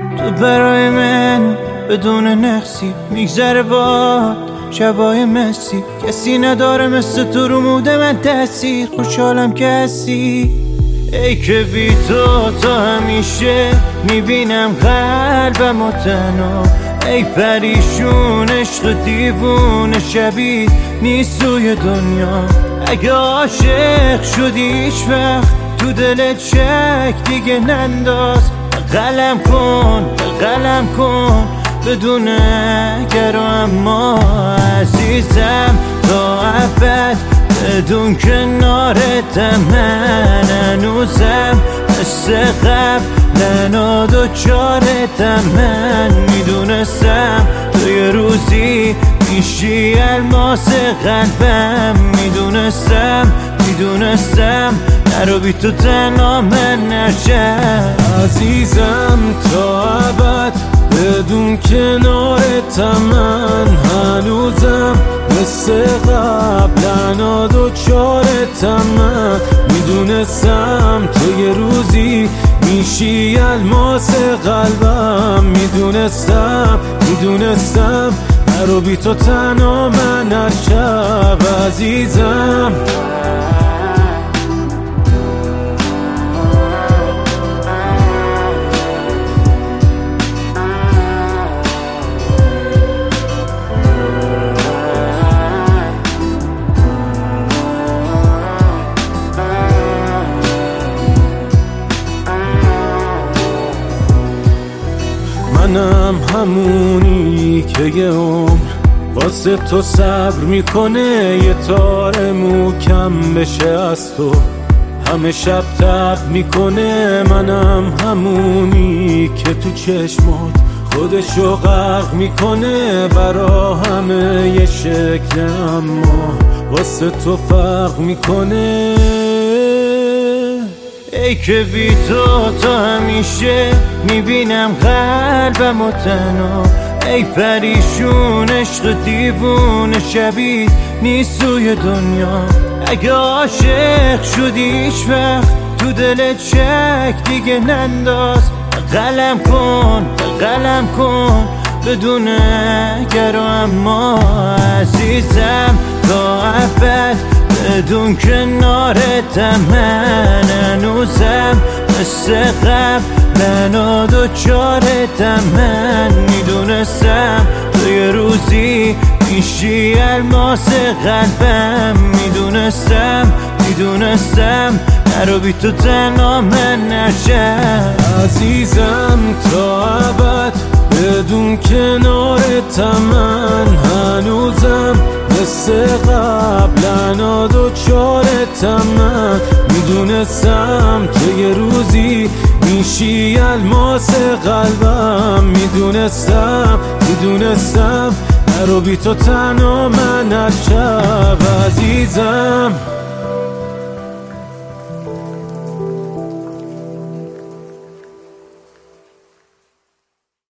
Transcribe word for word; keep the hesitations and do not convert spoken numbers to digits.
تو برای من بدون نقصی میگذره باد شبای مسی، کسی نداره مثل تو رو موده من تأثیر. خوشحالم که هستی ای که بی تو تا همیشه میبینم قلبم و تنها. ای پریشون عشق دیوون شبیه نیست توی دنیا. اگه عاشق شدی هیچ وقت تو دلت شک دیگه ننداز. قلم کن قلم کن بدون اگر و اما عزیزم تا ابد بدون کنارتم. من هنوزم مثل قبل و دوچارتم. من میدونستم تو یه روزی میشی الماس قلبم. میدونستم میدونستم نرو بی تو تنها من نشم. عزیزم تا ابد بدون کنارتم. من هنوزم مثل قبل و دوچارتم. من میدونستم تو یه روزی میشی الماس قلبم. میدونستم میدونستم نرو بی تو تنها من هر شب. عزیزم منم همونی که یه عمر واسه تو صبر میکنه. یه تار موکم بشه از تو همه شب تب میکنه. منم همونی که تو چشمات خودشو غرق میکنه. برا همه یه شکل اما واسه تو فرق میکنه. ای که بی تو تا همیشه میبینم قلبم و تنها. ای پریشون عشق دیوون شبیه نیست توی دنیا. اگه عاشق شدی هیچ وقت تو دلت شک دیگه ننداز. قلم کن قلم کن بدون اگر و اما عزیزم تا ابد بدون کنارتم. من هنوزم مثل قبل و دوچارتم. من میدونستم تو یه روزی میشی الماس قلبم. میدونستم میدونستم نرو بی تو تنها من نشم. عزیزم تا ابد بدون کنارتم. من هنوزم مثل قبل و دوچارتم. من میدونستم تو یه روزی میشی الماس قلبم. میدونستم میدونستم نرو بی تو تنها من هر شب. عزیزم